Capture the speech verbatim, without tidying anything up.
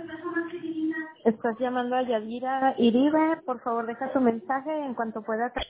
Estás llamando a Yadira Iribe. Por favor, deja tu mensaje en cuanto pueda.